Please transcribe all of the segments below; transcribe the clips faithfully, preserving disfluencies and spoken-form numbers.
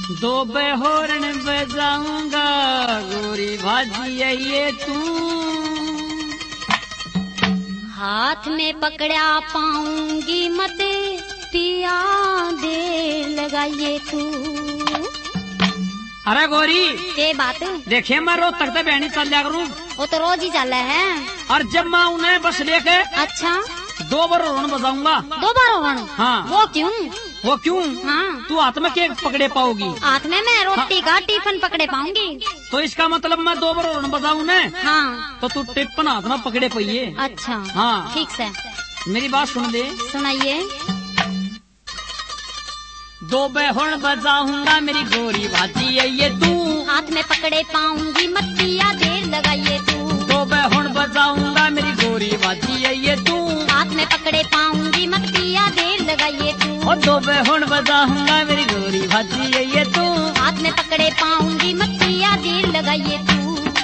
दो बेहोरन बजाऊंगा गोरी भाजी है ये तू, हाथ में पकड़ा पाऊंगी मत पिया दे लगाइए तू। अरे गोरी ये बात देखिए मैं रोज तक बहनी चल जा करूँ, वो तो रोज ही चल रहा है। और जब मैं उन्हें बस लेके अच्छा दो बार रोहन बजाऊंगा। दो बार रोहन? हाँ। वो क्यों? वो क्यों? हाँ। तू हाथ में केक पकड़े पाओगी? हाथ में मैं रोटी का टिफिन पकड़े पाऊंगी। तो इसका मतलब मैं दो बार रोहन बजाऊं ना? हाँ। तो तू टिफिन हाथ में पकड़े पाइए। अच्छा हाँ ठीक से। मेरी बात सुन दे। सुनाइए। दो बेहोरन बजाऊंगा मेरी गोरी भाजी है ये तू, हाथ में पकड़े पाऊंगी मत पिया देर लगाइए तू। दो बेहोरन बजाऊंगा मेरी गोरी भाजी है ये तू, हाथ में पकड़े पाऊंगी मत पिया देर लगाइए तू। और दो बेहोरन बजाऊंगा मेरी गोरी भाजी है ये तू, हाथ में पकड़े पाऊंगी मत पिया देर लगाइए तू।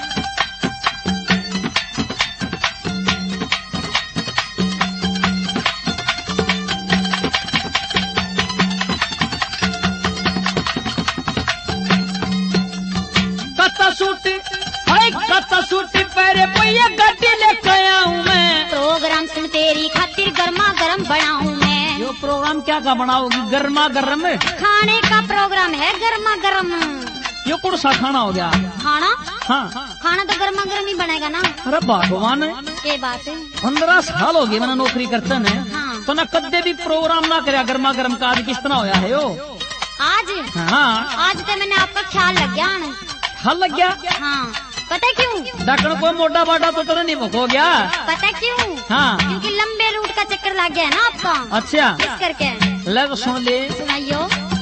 सूट कत्ता सूट पहरे पहिया गाड़ी लेके आया हूँ मैं, प्रोग्राम सुन तेरी खातिर गर्मा गर्म बनाऊं मैं। यो प्रोग्राम क्या का बनाओगी? गर्मा गर्म खाने का प्रोग्राम है गर्मा गर्म। यो कौन सा खाना हो गया? खाना? हाँ खाना तो गर्मा गर्म ही बनेगा ना। अरे भगवान ये बात है। पंद्रह साल हो गए मैंने नौकरी करते ने। हाँ। तो न कदे भी प्रोग्राम ना करे गर्मा गर्म का। आज किस तरह होया है यो? आज हाँ आज तो मैंने आपका ख्याल लग गया न। हल लग गया? हाँ। पता क्यों? डॉक्टर कोई मोटा बाटा तो तेरा नहीं भूख हो गया? पता क्यों? हाँ क्योंकि लंबे रूट का चक्कर लग गया है ना आपका। अच्छा इस करके। ले तो सुन ले। सुनाइयो।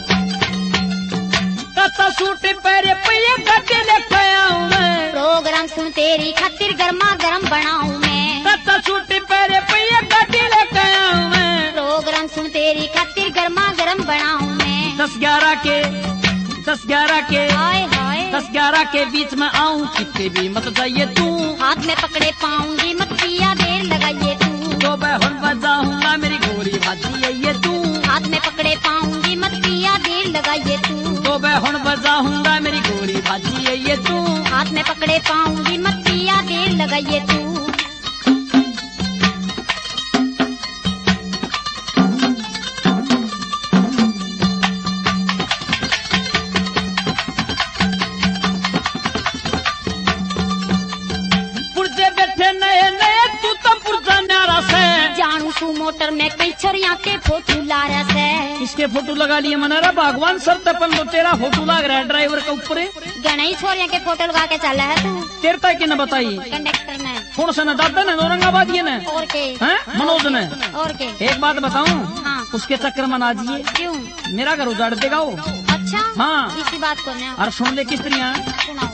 कत्ता सूट पहरे पहिया गाड़ी लेके आया हूँ मैं, प्रोग्राम सुन तेरी खातिर गर्मा गर्म बनाऊं मैं। कत्ता सूट पहरे पहिया गाड़ी लेके आया हूँ मैं, प्रोग्राम सुन तेरी खातिर गर्मा गर्म बनाऊं मैं। दस ग्यारह के दस ग्यारह के हाय हाय दस ग्यारह के बीच में आऊं कितने भी मत जाइए तू, हाथ में पकड़े पाऊंगी मत पिया देर लगाइए तू। तो बेहोरन बजाऊंगा मेरी गोरी भाजी है ये तू, हाथ में पकड़े पाऊंगी मत पिया देर लगाइए तू। तो बेहोरन बजाऊंगा मेरी गोरी भाजी है ये तू, हाथ में पकड़े पाऊंगी मत पिया देर लगाइए तू। मोटर में कई छोरिया के फोटो ला रहा है। इसके फोटो लगा लिए मनारा भगवान सर तपन तो तेरा फोटो लग रहा है ड्राइवर के ऊपर। गणई छोरिया के फोटो लगा के चला है तू। तेरे तक की न बताई कंडक्टर ने कौन सा न दादा ने औरंगाबाद ने और के हैं मनोज ने और के। एक बात बताऊं हाँ। उसके चक्कर में ना जिए। क्यों? मेरा घर उजाड़ देगा वो। अच्छा हाँ इसी बात को ना। और सुन ले किस तरह सुनाओ।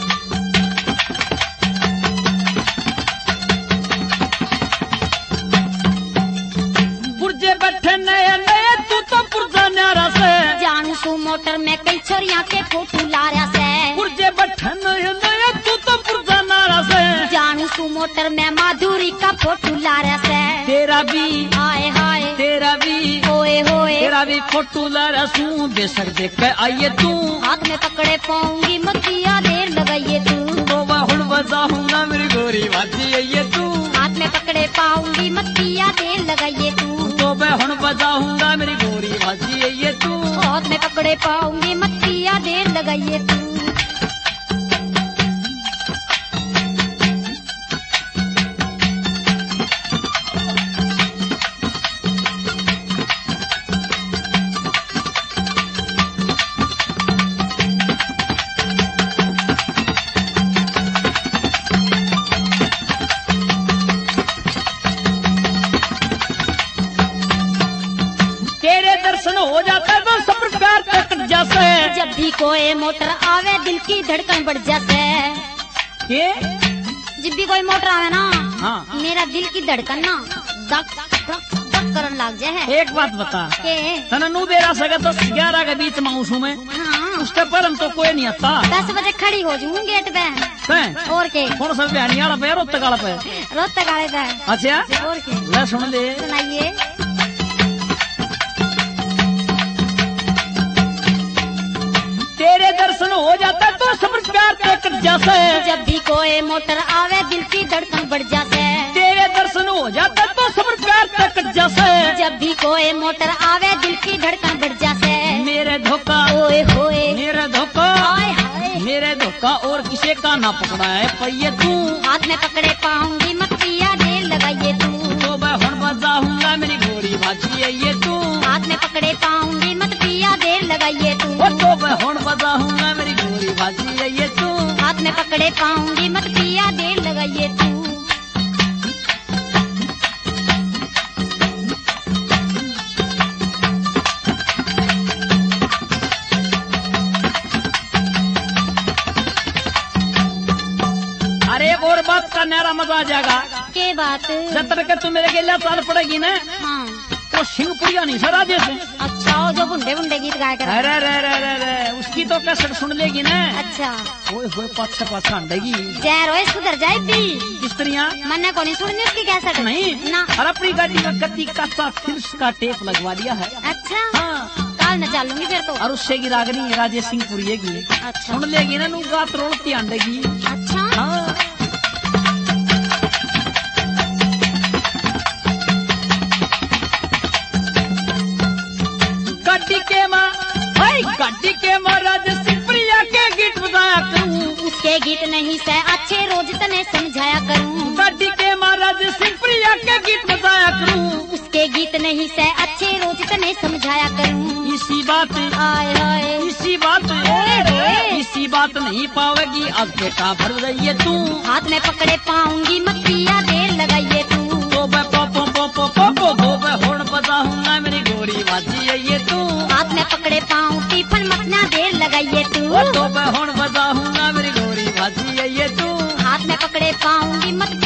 जानू सू मोटर में कई छोरिया के फोटो ला रहा है। पुरजे बैठे नए नए तू तो पुरजा नारा से, जानू सू मोटर में माधुरी का फोटो ला रहा है। तेरा भी हाय हाय तेरा भी होए होए तेरा भी फोटो ला रहा सू बेशक देख के आइए तू, हाथ में पकड़े पाऊंगी मत पिया देर लगाइए तू। तो बाहुल बजाऊंगा मेरी गोरी भाजी है ये तू, हाथ में पकड़े पाऊंगी मत पिया देर लगाइए तू। तो बाहुल बजाऊंगा मेरी गोरी भाजी है ये तू, हाथ में पकड़े पाऊंगी मत पिया देर लगाइए तू। हो जाता है तो सब प्यार कट जाता है। जब भी कोई मोटर आवे दिल की धड़कन बढ़ जाता है। के? जब भी कोई मोटर आवे ना हाँ। मेरा दिल की धड़कन ना धक धक धक करन लग जाए। एक बात बता के? तनू बेरा सगा दस ग्यारह के बीच में उसू में हाँ। उसके पर हम तो कोई नहीं आता। दस बजे खड़ी हो जाऊँ गेट पे। पे? और के? कौन सा बिहानी वाला पे रोहतक वाला पे? रोहतक वाले पे। अच्छा और के? ले सुन ले। प्यार ते कट जासे। जब भी कोई मोटर आवे दिल की धड़कन बढ़ जासे। तेरे दर्शन हो जाते तो सबर प्यार ते कट जासे। जब भी कोई मोटर आवे दिल की धड़कन बढ़ जासे। मेरे धोखा ओए होए मेरे धोखा हाय हाय। मेरे धोखा और किसे का ना पकड़ा है पहिए तू। हाथ में पकड़े पाऊंगी मत पिया देर लगाइए तू। तो मैं हुण बजाऊंगा मेरी गोरी भाजी है ये तू। हाथ में पकड़े पाऊंगी मत पिया देर लगाइए तू। वो तो मैं हुण बजाऊंगा मेरी गोरी भाजी है ये तू। हाथ में पकड़े पाऊंगी मत पिया देर लगाइए तू। अरे एक और बात का नारा मजा आ जाएगा। के बात? जब तक तू मेरे के लिए चाल पड़ेगी ना हाँ। तो सिंहपुरिया नहीं सर राजेश। अच्छा वो जो बुंडे बुंडे गीत गाया कर। अरे रे रे रे रे उसकी तो कैसेट सुन लेगी ना। अच्छा ओए होए पाछा पाछा अंडेगी। जय रोए सुधर जाए भी। स्त्रियाँ मैंने को नहीं सुननी उसकी कैसेट। नहीं ना। और अपनी गाड़ी में गति का फिर का टेप लगवा दिया है। अच्छा हाँ काल न चलूंगी फिर तो। और उससे की रागनी राजेश सिंहपुरिया की अच्छा सुन लेगी ना नू गात रोलती अंडेगी। अच्छा हाँ गड्डी के माँ भाई गड्डी के माँ राजेश सिंहपुरिया के गीत बजाया करूँ। उसके गीत नहीं से अच्छे रोज तने समझाया करूँ। गड्डी के माँ राजेश सिंहपुरिया के गीत बजाया करूँ। उसके गीत नहीं से अच्छे रोज तने समझाया करूँ। इसी बात आय हाय इसी बात ओए। इसी बात नहीं पावेगी अब बेटा भर जाइए तू। हाथ में पकड़े पाऊंगी मत पिया देर लगाइए तू। तो मैं पोपो पोपो पोपो तो मैं होड़ बजाऊंगा मेरी गोरी बाजी है ये तू। हाथ में पकड़े पाऊं टिफन मत ना देर लगाइए तू। तो मैं होड़ बजाऊंगा मेरी गोरी बाजी है ये तू। हाथ में पकड़े पाऊंगी मत